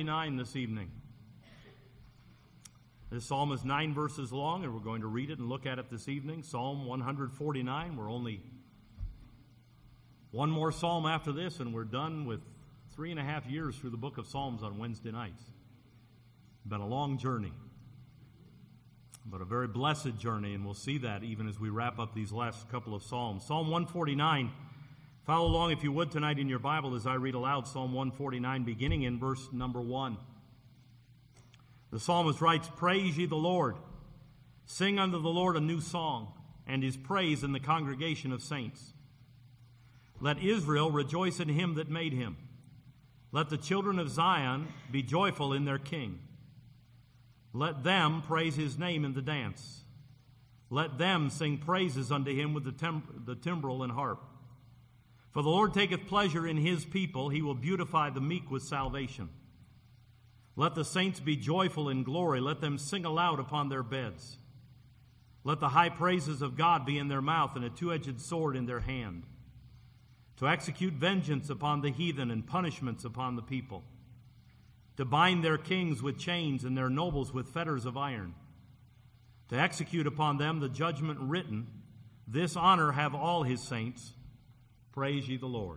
149 this evening. This psalm is 9 verses long, and we're going to read it and look at it this evening. Psalm 149. We're only one more psalm after this, and we're done with 3.5 years through the book of Psalms on Wednesday nights. It's been a long journey, but a very blessed journey, and we'll see that even as we wrap up these last couple of psalms. Psalm 149. Follow along, if you would, tonight in your Bible as I read aloud Psalm 149, beginning in verse number 1. The psalmist writes, "Praise ye the Lord. Sing unto the Lord a new song, and his praise in the congregation of saints. Let Israel rejoice in him that made him. Let the children of Zion be joyful in their king. Let them praise his name in the dance. Let them sing praises unto him with the timbrel and harp. For the Lord taketh pleasure in his people. He will beautify the meek with salvation. Let the saints be joyful in glory. Let them sing aloud upon their beds. Let the high praises of God be in their mouth and a two-edged sword in their hand, to execute vengeance upon the heathen and punishments upon the people, to bind their kings with chains and their nobles with fetters of iron, to execute upon them the judgment written. This honor have all his saints. Praise ye the Lord."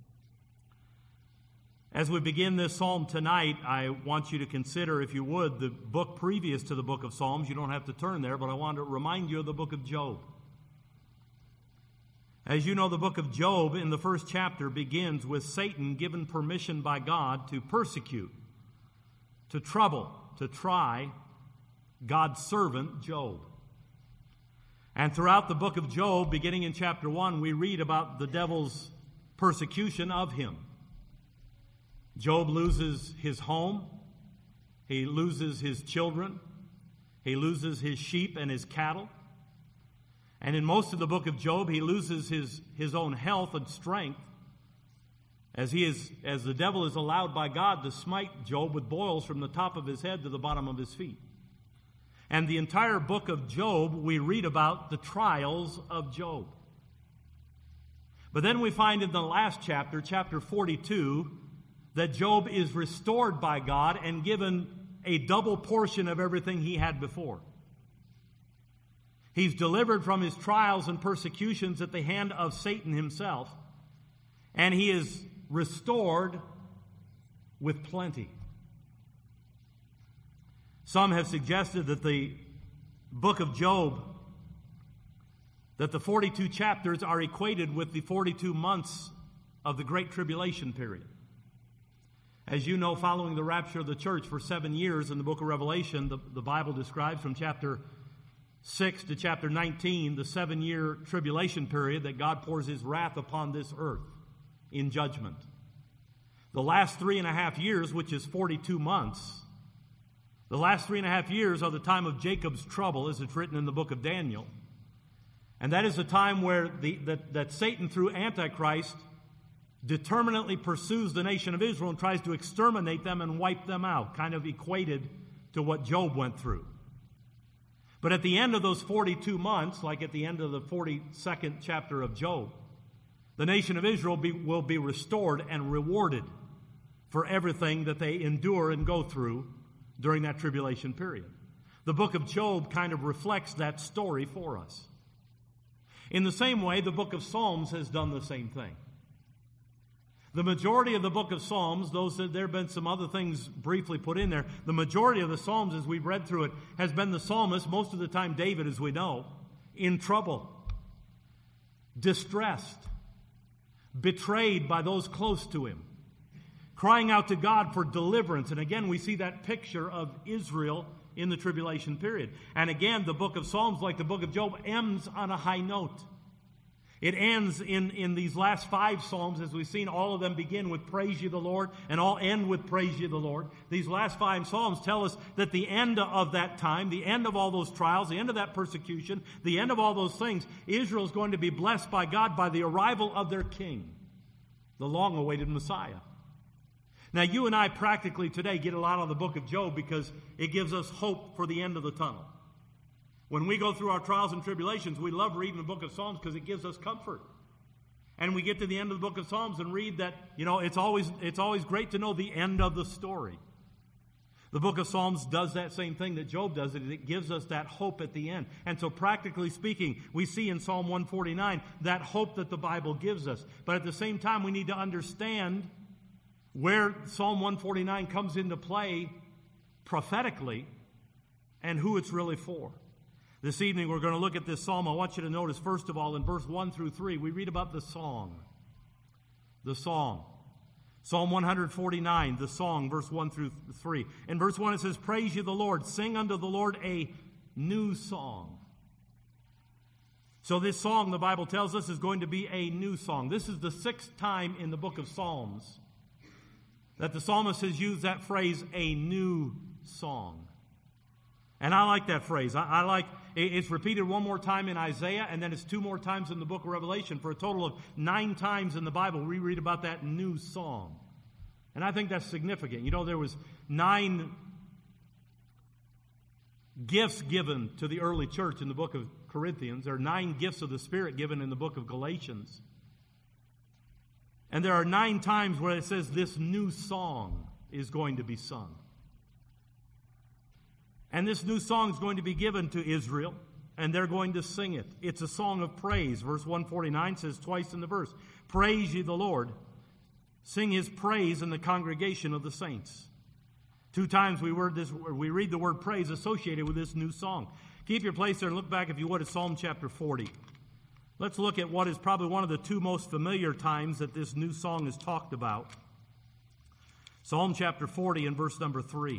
As we begin this psalm tonight, I want you to consider, if you would, the book previous to the book of Psalms. You don't have to turn there, but I want to remind you of the book of Job. As you know, the book of Job in the first chapter begins with Satan given permission by God to persecute, to trouble, to try God's servant Job. And throughout the book of Job, beginning in chapter 1, we read about the devil's persecution of him. Job loses his home, he loses his children, he loses his sheep and his cattle. And in most of the book of Job, he loses his own health and strength as the devil is allowed by God to smite Job with boils from the top of his head to the bottom of his feet. And the entire book of Job, we read about the trials of Job. But then we find in the last chapter, chapter 42, that Job is restored by God and given a double portion of everything he had before. He's delivered from his trials and persecutions at the hand of Satan himself, and he is restored with plenty. Some have suggested that the book of Job, that the 42 chapters are equated with the 42 months of the Great Tribulation period. As you know, following the rapture of the church for 7 years in the book of Revelation, the Bible describes from chapter 6 to chapter 19 the 7-year tribulation period that God pours his wrath upon this earth in judgment. The last 3.5 years, which is 42 months, the last 3.5 years are the time of Jacob's trouble, as it's written in the book of Daniel. And that is the time where that Satan, through Antichrist, determinately pursues the nation of Israel and tries to exterminate them and wipe them out, kind of equated to what Job went through. But at the end of those 42 months, like at the end of the 42nd chapter of Job, the nation of Israel will be restored and rewarded for everything that they endure and go through during that tribulation period. The book of Job kind of reflects that story for us. In the same way, the book of Psalms has done the same thing. The majority of the book of Psalms, there have been some other things briefly put in there, the majority of the Psalms, as we've read through it, has been the psalmist, most of the time David, as we know, in trouble, distressed, betrayed by those close to him, crying out to God for deliverance. And again, we see that picture of Israel in the tribulation period. And again, the book of Psalms, like the book of Job, ends on a high note. It ends in these last 5 Psalms, as we've seen, all of them begin with praise ye the Lord, and all end with praise ye the Lord. These last 5 Psalms tell us that the end of that time, the end of all those trials, the end of that persecution, the end of all those things, Israel is going to be blessed by God by the arrival of their king, the long-awaited Messiah. Now, you and I practically today get a lot out of the book of Job because it gives us hope for the end of the tunnel. When we go through our trials and tribulations, we love reading the book of Psalms because it gives us comfort. And we get to the end of the book of Psalms and read that, it's always great to know the end of the story. The book of Psalms does that same thing that Job does. It gives us that hope at the end. And so practically speaking, we see in Psalm 149 that hope that the Bible gives us. But at the same time, we need to understand where Psalm 149 comes into play prophetically and who it's really for. This evening, we're going to look at this psalm. I want you to notice, first of all, in verse 1 through 3, we read about the song. The song. Psalm 149, the song, verse 1 through 3. In verse 1 it says, "Praise ye the Lord, sing unto the Lord a new song." So this song, the Bible tells us, is going to be a new song. This is the 6th time in the book of Psalms that the psalmist has used that phrase, a new song. And I like that phrase. I like it's repeated one more time in Isaiah, and then it's 2 more times in the book of Revelation. For a total of 9 times in the Bible, we read about that new song. And I think that's significant. You know, there was 9 gifts given to the early church in the book of Corinthians. There are 9 gifts of the Spirit given in the book of Galatians. And there are 9 times where it says this new song is going to be sung. And this new song is going to be given to Israel, and they're going to sing it. It's a song of praise. Verse 149 says twice in the verse, "Praise ye the Lord. Sing his praise in the congregation of the saints." 2 times we read the word praise associated with this new song. Keep your place there and look back, if you would, at Psalm chapter 40. Let's look at what is probably one of the 2 most familiar times that this new song is talked about. Psalm chapter 40 and verse number 3.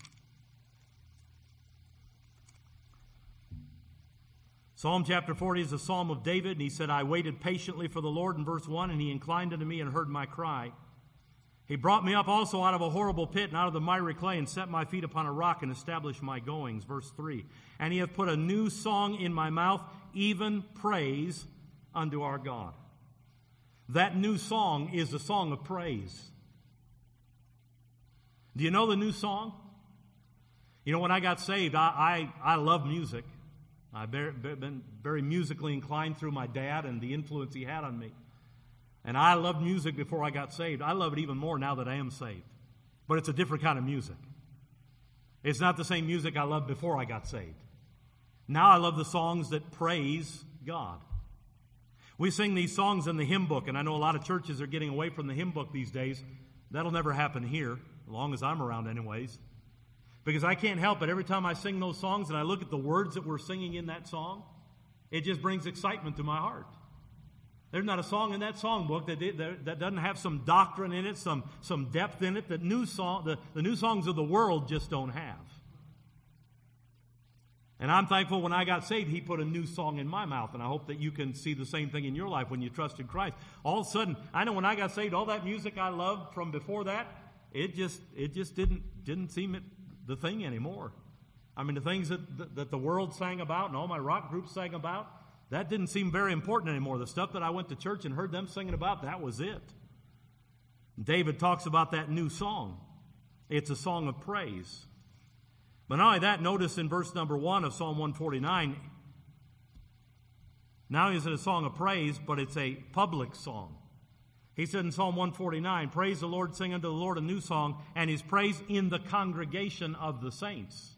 Psalm chapter 40 is a psalm of David, and he said, "I waited patiently for the Lord," in verse 1, "and he inclined unto me and heard my cry. He brought me up also out of a horrible pit and out of the miry clay, and set my feet upon a rock and established my goings." Verse 3, "And he hath put a new song in my mouth, even praise unto our God." That new song is a song of praise. Do you know the new song? You know, when I got saved, I love music. I've been very musically inclined through my dad and the influence he had on me. And I loved music before I got saved. I love it even more now that I am saved. But it's a different kind of music. It's not the same music I loved before I got saved. Now I love the songs that praise God. We sing these songs in the hymn book, and I know a lot of churches are getting away from the hymn book these days. That'll never happen here, as long as I'm around anyways. Because I can't help it. Every time I sing those songs and I look at the words that we're singing in that song, it just brings excitement to my heart. There's not a song in that songbook that doesn't have some doctrine in it, some depth in it that the new songs of the world just don't have. And I'm thankful when I got saved, he put a new song in my mouth, and I hope that you can see the same thing in your life when you trusted Christ. All of a sudden, I know when I got saved, all that music I loved from before that, it just didn't seem the thing anymore. I mean, the things that the world sang about and all my rock groups sang about, that didn't seem very important anymore. The stuff that I went to church and heard them singing about, that was it. David talks about that new song. It's a song of praise. But not only that, notice in verse number 1 of Psalm 149, not only is it a song of praise, but it's a public song. He said in Psalm 149, "Praise the Lord, sing unto the Lord a new song, and his praise in the congregation of the saints."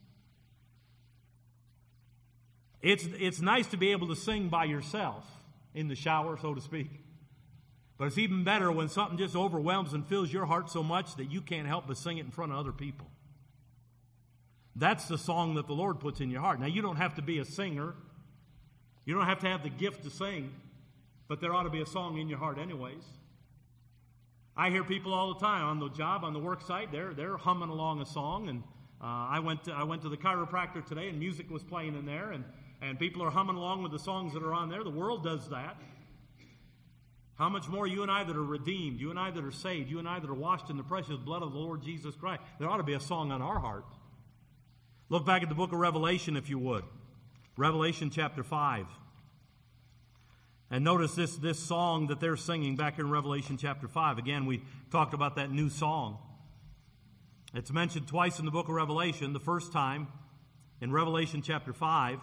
It's nice to be able to sing by yourself in the shower, so to speak. But it's even better when something just overwhelms and fills your heart so much that you can't help but sing it in front of other people. That's the song that the Lord puts in your heart. Now, you don't have to be a singer. You don't have to have the gift to sing, but there ought to be a song in your heart anyways. I hear people all the time on the job, on the work site, they're humming along a song, and I went to the chiropractor today, and music was playing in there, and people are humming along with the songs that are on there. The world does that. How much more you and I that are redeemed, you and I that are saved, you and I that are washed in the precious blood of the Lord Jesus Christ, there ought to be a song on our heart. Look back at the book of Revelation, if you would. Revelation chapter 5. And notice this song that they're singing back in Revelation chapter 5. Again, we talked about that new song. It's mentioned twice in the book of Revelation. The first time in Revelation chapter 5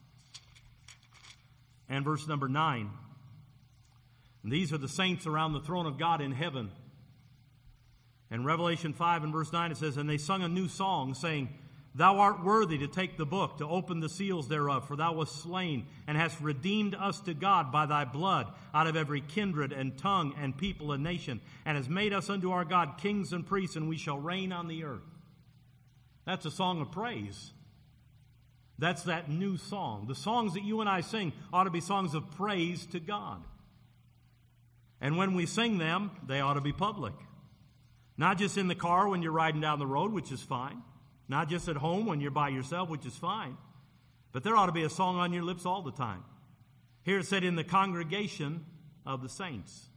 and verse number 9. And these are the saints around the throne of God in heaven. In Revelation 5 and verse 9 it says, "And they sung a new song, saying, Thou art worthy to take the book, to open the seals thereof, for thou wast slain, and hast redeemed us to God by thy blood, out of every kindred and tongue and people and nation, and hast made us unto our God kings and priests, and we shall reign on the earth." That's a song of praise. That's that new song. The songs that you and I sing ought to be songs of praise to God. And when we sing them, they ought to be public. Not just in the car when you're riding down the road, which is fine. Not just at home when you're by yourself, which is fine. But there ought to be a song on your lips all the time. Here it said, in the congregation of the saints.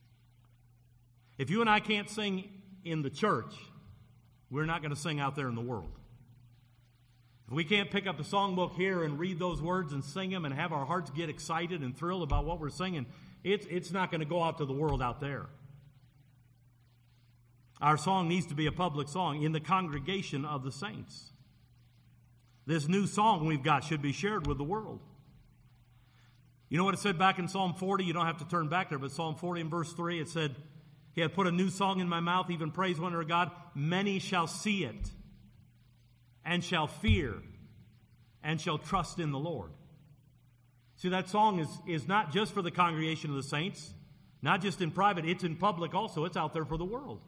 If you and I can't sing in the church, we're not going to sing out there in the world. If we can't pick up the songbook here and read those words and sing them and have our hearts get excited and thrilled about what we're singing, it's not going to go out to the world out there. Our song needs to be a public song in the congregation of the saints. This new song we've got should be shared with the world. You know what it said back in Psalm 40? You don't have to turn back there, but Psalm 40 and verse 3, it said, He hath put a new song in my mouth, even praise one to God. Many shall see it, and shall fear, and shall trust in the Lord. See, that song is not just for the congregation of the saints, not just in private, it's in public also. It's out there for the world.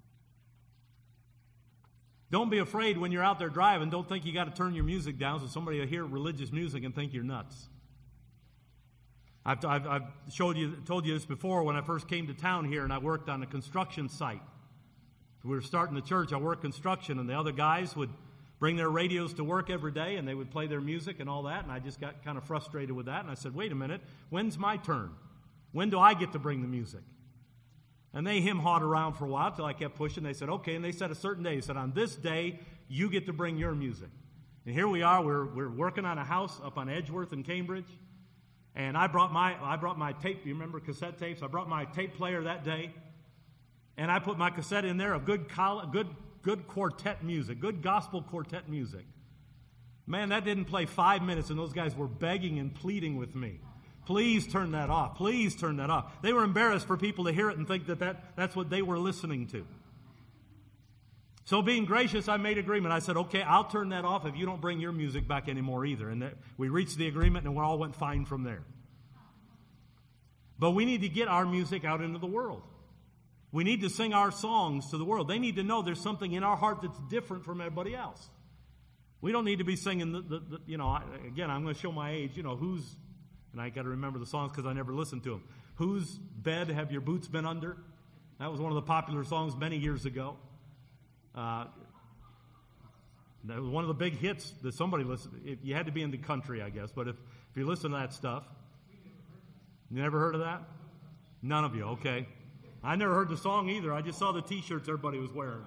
Don't be afraid when you're out there driving. Don't think you got to turn your music down so somebody will hear religious music and think you're nuts. I've told you this before when I first came to town here and I worked on a construction site. We were starting the church. I worked construction, and the other guys would bring their radios to work every day, and they would play their music and all that, and I just got kind of frustrated with that, and I said, wait a minute, when's my turn? When do I get to bring the music? And they him-hawed around for a while till I kept pushing. They said, okay, and they said a certain day. They said, on this day, you get to bring your music. And here we are. We're working on a house up on Edgeworth in Cambridge. And I brought my tape. You remember cassette tapes? I brought my tape player that day. And I put my cassette in there of good quartet music, good gospel quartet music. Man, that didn't play 5 minutes, and those guys were begging and pleading with me. Please turn that off. Please turn that off. They were embarrassed for people to hear it and think that's what they were listening to. So being gracious, I made agreement. I said, okay, I'll turn that off if you don't bring your music back anymore either. And we reached the agreement, and we all went fine from there. But we need to get our music out into the world. We need to sing our songs to the world. They need to know there's something in our heart that's different from everybody else. We don't need to be singing again, I'm going to show my age, who's, and I got to remember the songs because I never listened to them. Whose bed have your boots been under? That was one of the popular songs many years ago. That was one of the big hits that somebody listened. You had to be in the country, I guess. But if you listen to that stuff, you never heard of that? None of you, okay. I never heard the song either. I just saw the T-shirts everybody was wearing.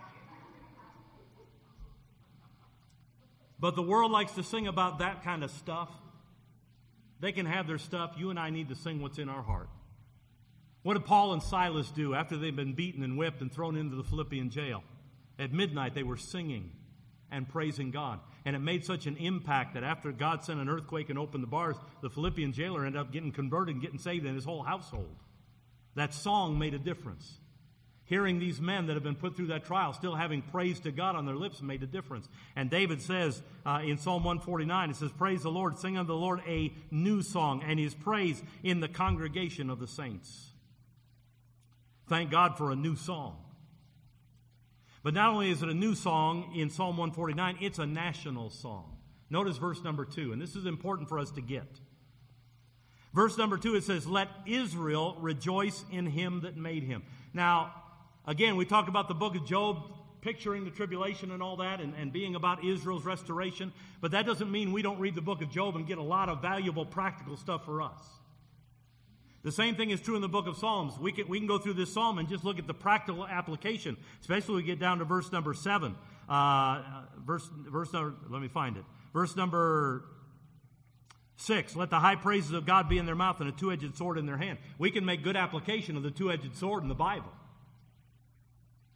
But the world likes to sing about that kind of stuff. They can have their stuff. You and I need to sing what's in our heart. What did Paul and Silas do after they'd been beaten and whipped and thrown into the Philippian jail? At midnight, they were singing and praising God. And it made such an impact that after God sent an earthquake and opened the bars, the Philippian jailer ended up getting converted and getting saved in his whole household. That song made a difference. Hearing these men that have been put through that trial still having praise to God on their lips made a difference. And David says in Psalm 149, it says, praise the Lord, sing unto the Lord a new song, and his praise in the congregation of the saints. Thank God for a new song. But not only is it a new song in Psalm 149, it's a national song. Notice verse number 2, and this is important for us to get. Verse number 2, it says, let Israel rejoice in him that made him. Now, again, we talked about the book of Job, picturing the tribulation and all that, and being about Israel's restoration. But that doesn't mean we don't read the book of Job and get a lot of valuable practical stuff for us. The same thing is true in the book of Psalms. We can go through this psalm and just look at the practical application, especially when we get down to verse number 7. Verse number 6, let the high praises of God be in their mouth and a two-edged sword in their hand. We can make good application of the two-edged sword in the Bible.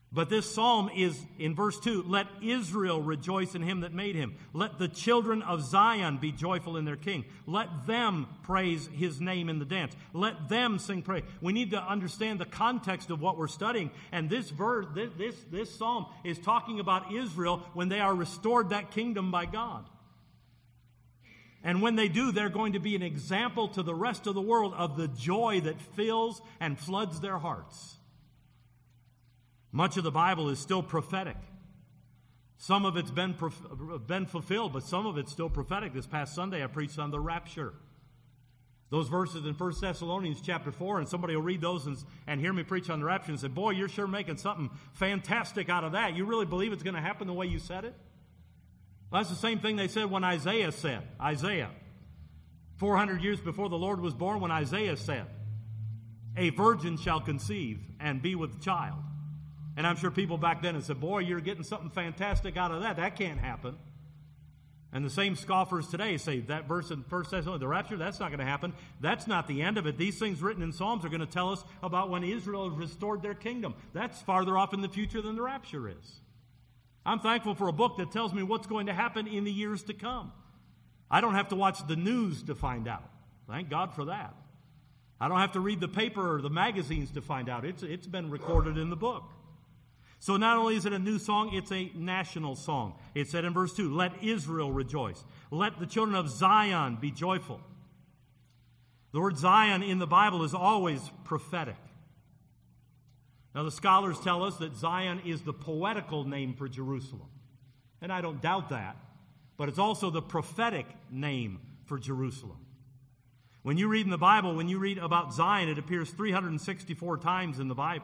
But this psalm is, in verse 2, let Israel rejoice in him that made him. Let the children of Zion be joyful in their king. Let them praise his name in the dance. Let them sing praise. We need to understand the context of what we're studying. And this verse, this psalm is talking about Israel when they are restored that kingdom by God. And when they do, they're going to be an example to the rest of the world of the joy that fills and floods their hearts. Much of the Bible is still prophetic. Some of it's been fulfilled, but some of it's still prophetic. This past Sunday, I preached on the rapture. Those verses in 1 Thessalonians chapter 4, and somebody will read those and hear me preach on the rapture and say, boy, you're sure making something fantastic out of that. You really believe it's going to happen the way you said it? Well, that's the same thing they said when Isaiah said. Isaiah, 400 years before the Lord was born, when Isaiah said, a virgin shall conceive and be with child. And I'm sure people back then had said, boy, you're getting something fantastic out of that. That can't happen. And the same scoffers today say that verse in 1 Thessalonians, the rapture, that's not going to happen. That's not the end of it. These things written in Psalms are going to tell us about when Israel has restored their kingdom. That's farther off in the future than the rapture is. I'm thankful for a book that tells me what's going to happen in the years to come. I don't have to watch the news to find out. Thank God for that. I don't have to read the paper or the magazines to find out. It's been recorded in the book. So not only is it a new song, it's a national song. It said in verse 2, let Israel rejoice. Let the children of Zion be joyful. The word Zion in the Bible is always prophetic. Now the scholars tell us that Zion is the poetical name for Jerusalem. And I don't doubt that. But it's also the prophetic name for Jerusalem. When you read in the Bible, when you read about Zion, it appears 364 times in the Bible,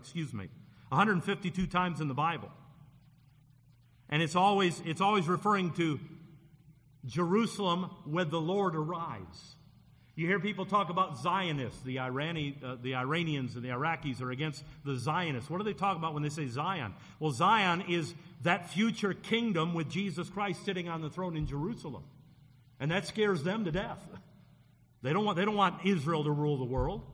152 times in the Bible. And it's always referring to Jerusalem when the Lord arrives. You hear people talk about Zionists. The Iranians and the Iraqis are against the Zionists. What do they talk about when they say Zion? Well, Zion is that future kingdom with Jesus Christ sitting on the throne in Jerusalem. And that scares them to death. They don't want Israel to rule the world.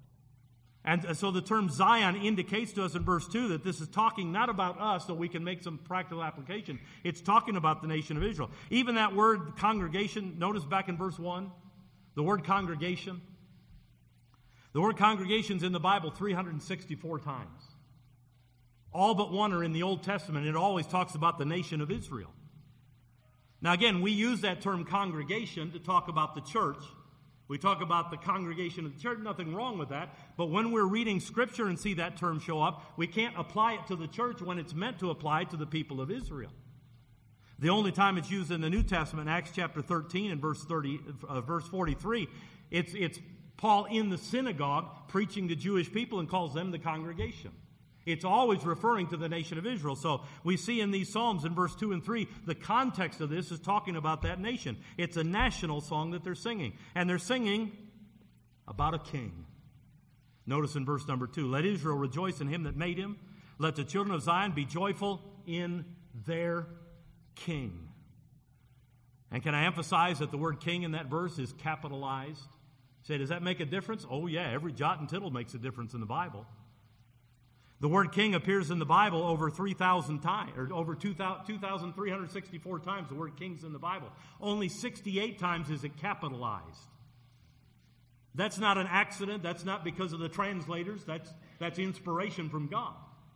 And so the term Zion indicates to us in verse 2 that this is talking not about us so we can make some practical application. It's talking about the nation of Israel. Even that word congregation, notice back in verse 1, the word congregation. The word congregation is in the Bible 364 times. All but one are in the Old Testament. It always talks about the nation of Israel. Now again, we use that term congregation to talk about the church. We talk about the congregation of the church, nothing wrong with that. But when we're reading Scripture and see that term show up, we can't apply it to the church when it's meant to apply to the people of Israel. The only time it's used in the New Testament, Acts chapter 13 and verse 43, it's Paul in the synagogue preaching to Jewish people and calls them the congregation. It's always referring to the nation of Israel. So we see in these Psalms in verse 2 and 3, the context of this is talking about that nation. It's a national song that they're singing. And they're singing about a king. Notice in verse number 2, let Israel rejoice in him that made him. Let the children of Zion be joyful in their king. And can I emphasize that the word king in that verse is capitalized? Say, does that make a difference? Oh yeah, every jot and tittle makes a difference in the Bible. The word king appears in the Bible over 3,000 times, or over 2,364 times the word king's in the Bible. Only 68 times is it capitalized. That's not an accident. That's not because of the translators. That's inspiration from God.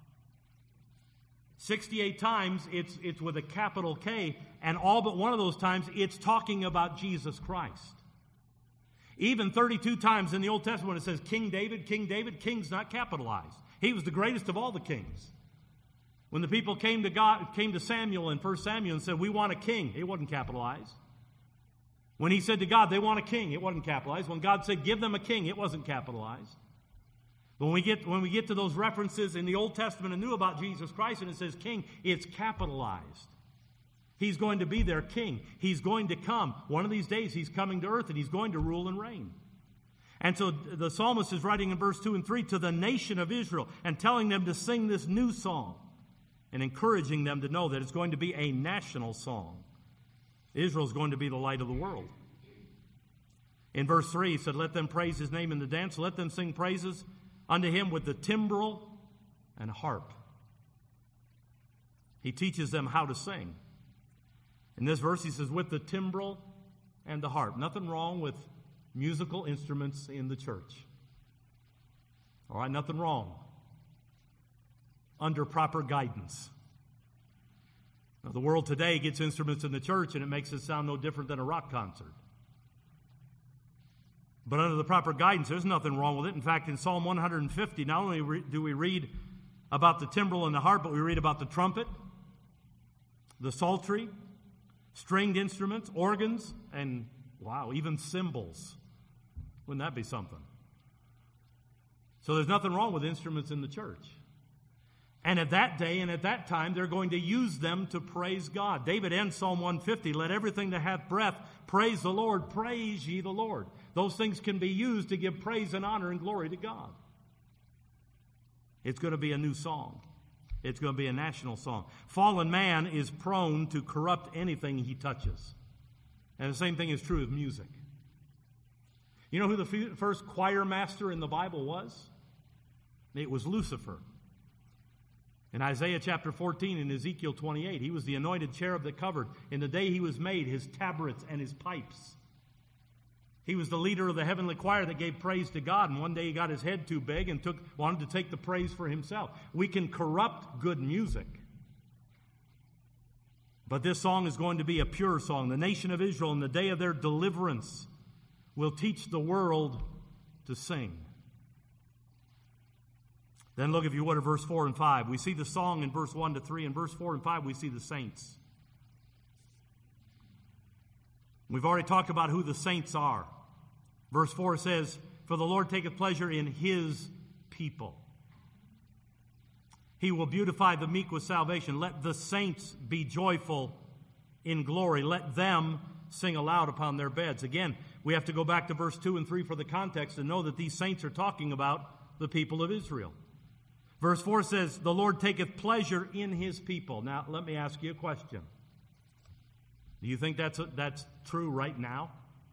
68 times it's with a capital K, and all but one of those times it's talking about Jesus Christ. Even 32 times in the Old Testament when it says King David, king's not capitalized. He was the greatest of all the kings. When the people came to Samuel in 1 Samuel and said, we want a king, it wasn't capitalized. When he said to God, they want a king, it wasn't capitalized. When God said, give them a king, it wasn't capitalized. But when we get to those references in the Old Testament and New about Jesus Christ and it says king, it's capitalized. He's going to be their king. He's going to come. One of these days he's coming to earth and he's going to rule and reign. And so the psalmist is writing in verse 2 and 3 to the nation of Israel and telling them to sing this new song and encouraging them to know that it's going to be a national song. Israel is going to be the light of the world. In verse 3, he said, let them praise his name in the dance. Let them sing praises unto him with the timbrel and harp. He teaches them how to sing. In this verse, he says, with the timbrel and the harp. Nothing wrong with musical instruments in the church. All right, nothing wrong. Under proper guidance. Now, the world today gets instruments in the church and it makes it sound no different than a rock concert. But under the proper guidance, there's nothing wrong with it. In fact, in Psalm 150, not only do we read about the timbrel and the harp, but we read about the trumpet, the psaltery, stringed instruments, organs, and, wow, even cymbals. Wouldn't that be something? So there's nothing wrong with instruments in the church. And at that day and at that time, they're going to use them to praise God. David ends Psalm 150, let everything that hath breath praise the Lord, praise ye the Lord. Those things can be used to give praise and honor and glory to God. It's going to be a new song. It's going to be a national song. Fallen man is prone to corrupt anything he touches. And the same thing is true of music. You know who the first choir master in the Bible was? It was Lucifer. In Isaiah chapter 14 and Ezekiel 28, he was the anointed cherub that covered, in the day he was made, his tabrets and his pipes. He was the leader of the heavenly choir that gave praise to God, and one day he got his head too big and wanted to take the praise for himself. We can corrupt good music. But this song is going to be a pure song. The nation of Israel, in the day of their deliverance, will teach the world to sing. Then look, if you would, at verse 4 and 5. We see the song in verse 1 to 3. In verse 4 and 5, we see the saints. We've already talked about who the saints are. Verse 4 says, for the Lord taketh pleasure in his people. He will beautify the meek with salvation. Let the saints be joyful in glory. Let them sing aloud upon their beds. Again, we have to go back to verse 2 and 3 for the context and know that these saints are talking about the people of Israel. Verse 4 says, the Lord taketh pleasure in his people. Now, let me ask you a question. Do you think that's true right now?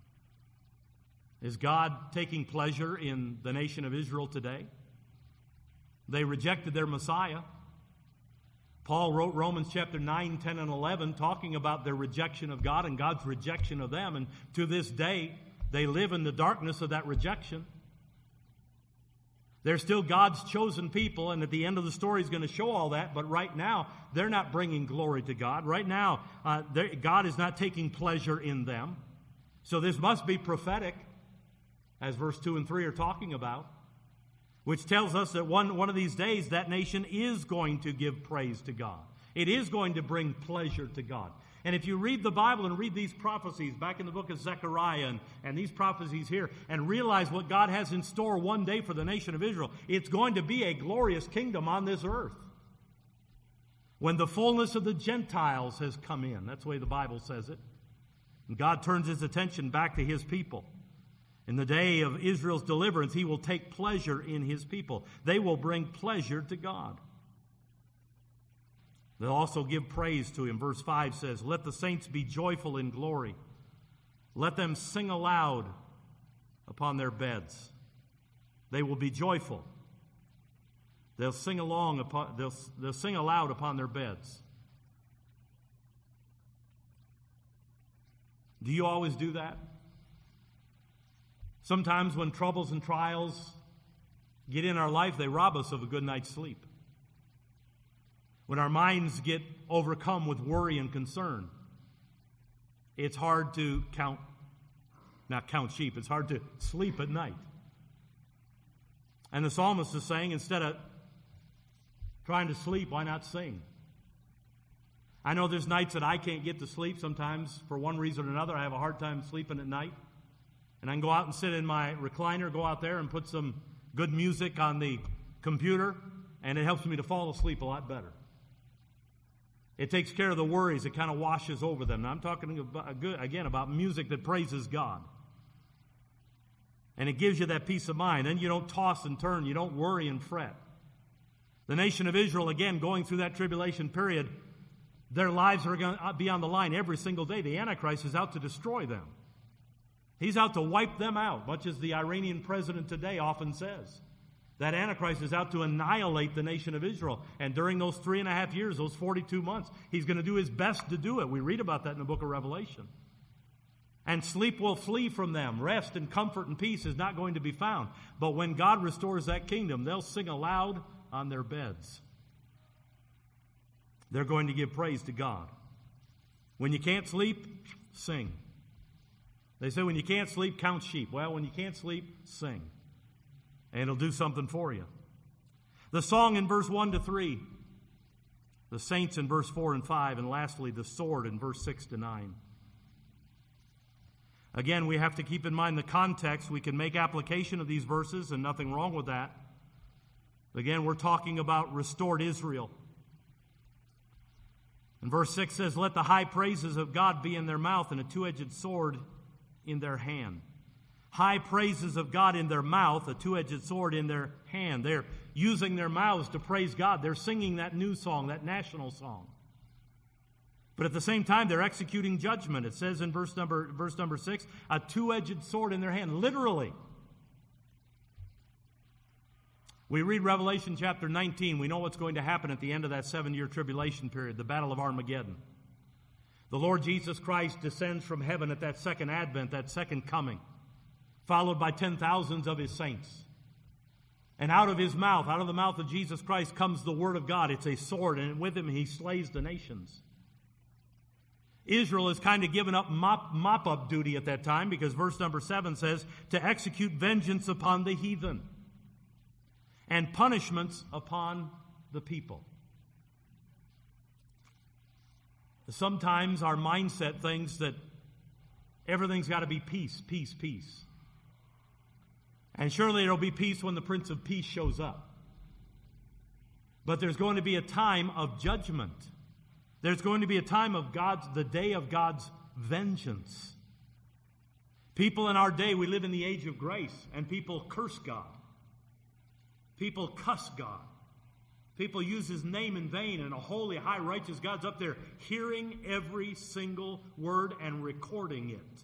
Is God taking pleasure in the nation of Israel today? They rejected their Messiah. Paul wrote Romans chapter 9, 10, and 11 talking about their rejection of God and God's rejection of them. And to this day, they live in the darkness of that rejection. They're still God's chosen people, and at the end of the story is going to show all that, but right now, they're not bringing glory to God. Right now, God is not taking pleasure in them. So this must be prophetic, as verse 2 and 3 are talking about, which tells us that one of these days, that nation is going to give praise to God. It is going to bring pleasure to God. And if you read the Bible and read these prophecies back in the book of Zechariah and these prophecies here and realize what God has in store one day for the nation of Israel, it's going to be a glorious kingdom on this earth. When the fullness of the Gentiles has come in, that's the way the Bible says it. And God turns his attention back to his people. In the day of Israel's deliverance, he will take pleasure in his people. They will bring pleasure to God. They'll also give praise to him. Verse 5 says, let the saints be joyful in glory. Let them sing aloud upon their beds. They will be joyful. They'll sing they'll sing aloud upon their beds. Do you always do that? Sometimes when troubles and trials get in our life, they rob us of a good night's sleep. When our minds get overcome with worry and concern, it's hard to not count sheep, it's hard to sleep at night. And the psalmist is saying, instead of trying to sleep, why not sing? I know there's nights that I can't get to sleep. Sometimes, for one reason or another, I have a hard time sleeping at night. And I can go out and sit in my recliner, go out there and put some good music on the computer, and it helps me to fall asleep a lot better. It takes care of the worries. It kind of washes over them. Now, I'm talking about music that praises God. And it gives you that peace of mind. Then you don't toss and turn. You don't worry and fret. The nation of Israel, again, going through that tribulation period, their lives are going to be on the line every single day. The Antichrist is out to destroy them. He's out to wipe them out, much as the Iranian president today often says. That Antichrist is out to annihilate the nation of Israel. And during those 3.5 years, those 42 months, he's going to do his best to do it. We read about that in the book of Revelation. And sleep will flee from them. Rest and comfort and peace is not going to be found. But when God restores that kingdom, they'll sing aloud on their beds. They're going to give praise to God. When you can't sleep, sing. They say when you can't sleep, count sheep. Well, when you can't sleep, sing. And it'll do something for you. The song in verse 1 to 3. The saints in verse 4 and 5. And lastly, the sword in verse 6 to 9. Again, we have to keep in mind the context. We can make application of these verses, and nothing wrong with that. Again, we're talking about restored Israel. And verse 6 says, let the high praises of God be in their mouth and a two-edged sword in their hand. High praises of God in their mouth, a two-edged sword in their hand. They're using their mouths to praise God. They're singing that new song, that national song. But at the same time, they're executing judgment. It says in verse number 6, a two-edged sword in their hand, literally. We read Revelation chapter 19. We know what's going to happen at the end of that 7-year tribulation period, the battle of Armageddon. The Lord Jesus Christ descends from heaven at that second advent, that second coming, followed by 10,000s of his saints. And out of his mouth, out of the mouth of Jesus Christ, comes the word of God. It's a sword, and with him he slays the nations. Israel is kind of given up mop-up duty at that time, because verse number 7 says, to execute vengeance upon the heathen and punishments upon the people. Sometimes our mindset thinks that everything's got to be peace, peace, peace. And surely there will be peace when the Prince of Peace shows up. But there's going to be a time of judgment. There's going to be a time of the day of God's vengeance. People in our day, we live in the age of grace, and people curse God. People cuss God. People use his name in vain, and a holy, high, righteous God's up there hearing every single word and recording it.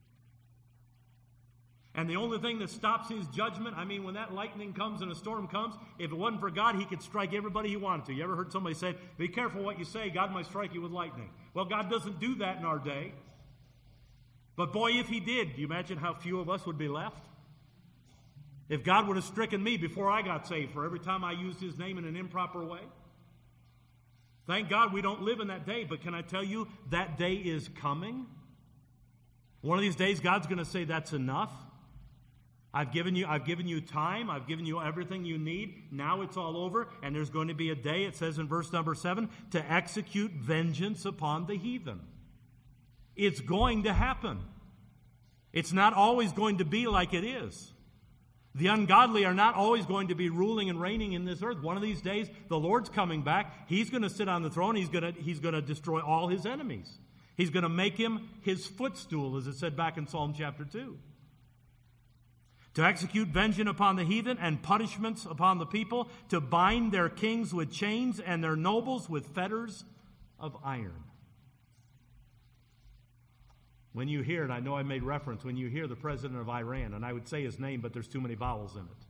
And the only thing that stops his judgment, when that lightning comes and a storm comes, if it wasn't for God, he could strike everybody he wanted to. You ever heard somebody say, be careful what you say, God might strike you with lightning. Well, God doesn't do that in our day. But boy, if he did, do you imagine how few of us would be left? If God would have stricken me before I got saved for every time I used his name in an improper way. Thank God we don't live in that day, but can I tell you, that day is coming. One of these days, God's going to say, that's enough. I've given you time. I've given you everything you need. Now it's all over. And there's going to be a day, it says in verse number 7, to execute vengeance upon the heathen. It's going to happen. It's not always going to be like it is. The ungodly are not always going to be ruling and reigning in this earth. One of these days, the Lord's coming back. He's going to sit on the throne. He's going to destroy all his enemies. He's going to make him his footstool, as it said back in Psalm chapter 2. To execute vengeance upon the heathen and punishments upon the people, to bind their kings with chains and their nobles with fetters of iron. When you hear it, I know I made reference, when you hear the president of Iran, and I would say his name, but there's too many vowels in it.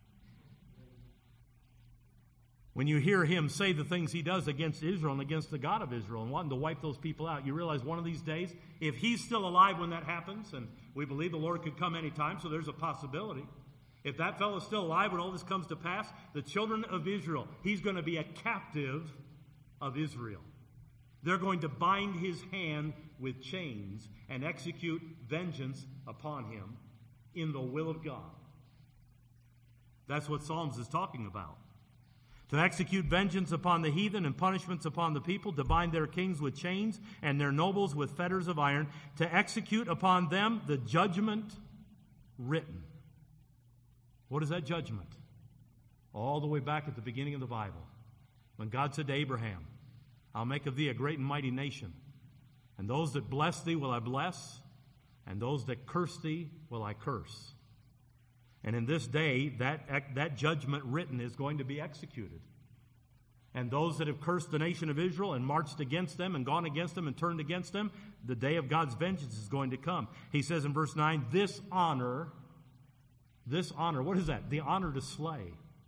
When you hear him say the things he does against Israel and against the God of Israel and wanting to wipe those people out, you realize one of these days, if he's still alive when that happens, and we believe the Lord could come anytime, so there's a possibility. If that fellow's still alive when all this comes to pass, the children of Israel, he's going to be a captive of Israel. They're going to bind his hand with chains and execute vengeance upon him in the will of God. That's what Psalms is talking about. To execute vengeance upon the heathen and punishments upon the people, to bind their kings with chains and their nobles with fetters of iron, to execute upon them the judgment written. What is that judgment? All the way back at the beginning of the Bible, when God said to Abraham, I'll make of thee a great and mighty nation, and those that bless thee will I bless, and those that curse thee will I curse. And in this day, that judgment written is going to be executed. And those that have cursed the nation of Israel and marched against them and gone against them and turned against them, the day of God's vengeance is going to come. He says in verse 9, this honor, what is that? The honor to slay.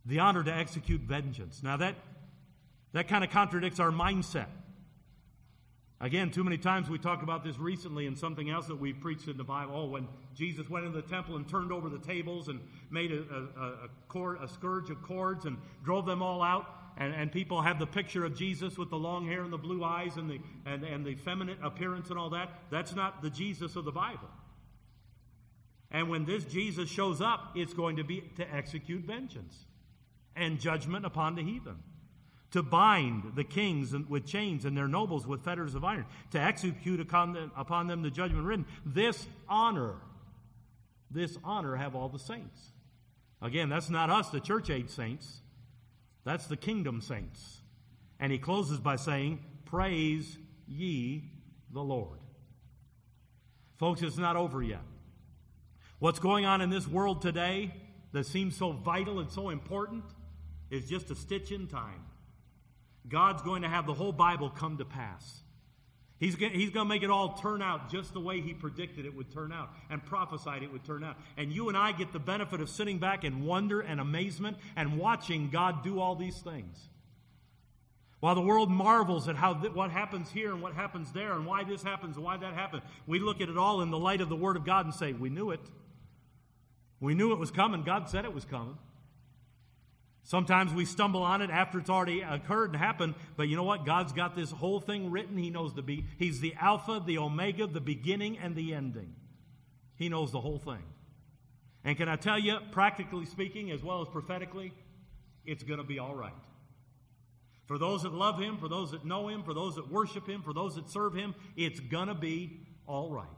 the honor to execute vengeance. Now that kind of contradicts our mindset. Again, too many times we talked about this recently in something else that we preached in the Bible. Oh, when Jesus went into the temple and turned over the tables and made a scourge of cords and drove them all out. And people have the picture of Jesus with the long hair and the blue eyes and the feminine appearance and all that. That's not the Jesus of the Bible. And when this Jesus shows up, it's going to be to execute vengeance and judgment upon the heathen, to bind the kings with chains and their nobles with fetters of iron, to execute upon them the judgment written. This honor have all the saints. Again, that's not us, the church age saints. That's the kingdom saints. And he closes by saying, praise ye the Lord. Folks, it's not over yet. What's going on in this world today that seems so vital and so important is just a stitch in time. God's going to have the whole Bible come to pass. He's going to make it all turn out just the way he predicted it would turn out and prophesied it would turn out. And you and I get the benefit of sitting back in wonder and amazement and watching God do all these things. While the world marvels at what happens here and what happens there and why this happens and why that happens, we look at it all in the light of the Word of God and say, we knew it. We knew it was coming. God said it was coming. Sometimes we stumble on it after it's already occurred and happened, but you know what? God's got this whole thing written. He knows He's the Alpha, the Omega, the beginning, and the ending. He knows the whole thing. And can I tell you, practically speaking, as well as prophetically, it's going to be all right. For those that love Him, for those that know Him, for those that worship Him, for those that serve Him, it's going to be all right.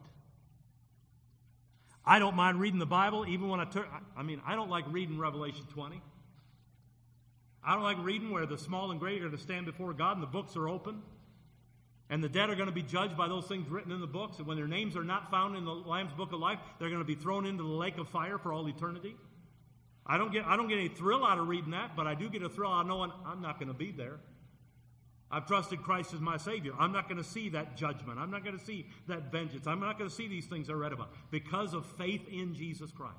I don't mind reading the Bible, even when I don't like reading Revelation 20. I don't like reading where the small and great are going to stand before God and the books are open. And the dead are going to be judged by those things written in the books. And when their names are not found in the Lamb's Book of Life, they're going to be thrown into the lake of fire for all eternity. I don't get any thrill out of reading that, but I do get a thrill out of knowing I'm not going to be there. I've trusted Christ as my Savior. I'm not going to see that judgment. I'm not going to see that vengeance. I'm not going to see these things I read about because of faith in Jesus Christ.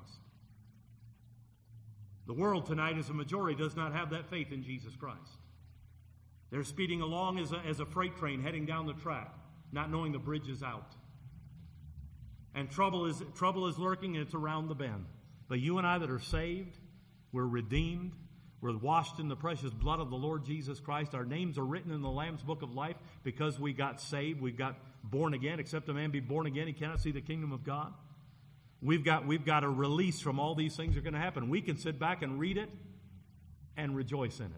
The world tonight, as a majority, does not have that faith in Jesus Christ. They're speeding along as a freight train heading down the track, not knowing the bridge is out. And trouble is lurking, and it's around the bend. But you and I that are saved, we're redeemed, we're washed in the precious blood of the Lord Jesus Christ. Our names are written in the Lamb's Book of Life because we got saved, we got born again. Except a man be born again, he cannot see the kingdom of God. We've got a release from all these things that are going to happen. We can sit back and read it and rejoice in it.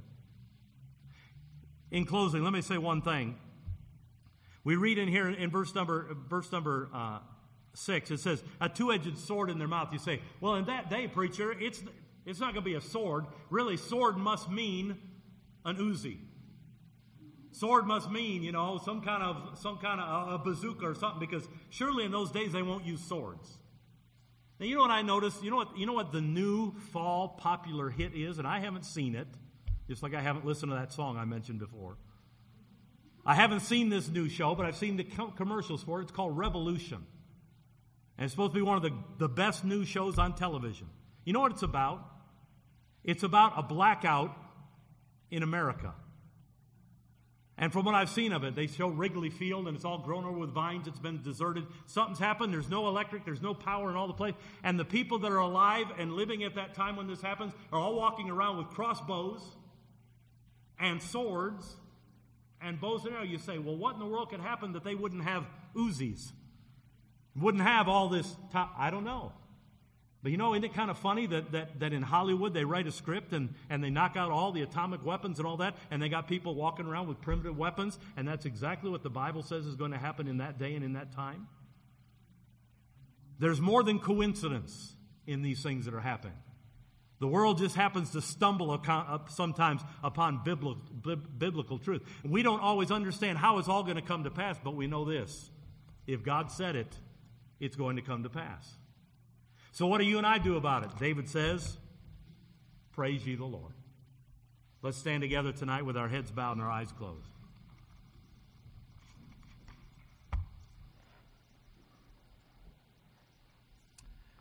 In closing, let me say one thing. We read in here in verse number 6, it says, a two-edged sword in their mouth. You say, well, in that day, preacher, it's not going to be a sword. Really, sword must mean an Uzi. Sword must mean, some kind of a bazooka or something, because surely in those days they won't use swords. Now, you know what I noticed? You know what the new fall popular hit is? And I haven't seen it, just like I haven't listened to that song I mentioned before. I haven't seen this new show, but I've seen the commercials for it. It's called Revolution. And it's supposed to be one of the best news shows on television. You know what it's about? It's about a blackout in America. And from what I've seen of it, they show Wrigley Field, and it's all grown over with vines. It's been deserted. Something's happened. There's no electric. There's no power in all the place. And the people that are alive and living at that time when this happens are all walking around with crossbows and swords and bows and arrows. You say, well, what in the world could happen that they wouldn't have Uzis? Wouldn't have all this I don't know. But isn't it kind of funny that in Hollywood they write a script and they knock out all the atomic weapons and all that, and they got people walking around with primitive weapons, and that's exactly what the Bible says is going to happen in that day and in that time? There's more than coincidence in these things that are happening. The world just happens to stumble sometimes upon biblical truth. And we don't always understand how it's all going to come to pass, but we know this. If God said it, it's going to come to pass. So what do you and I do about it? David says, praise ye the Lord. Let's stand together tonight with our heads bowed and our eyes closed.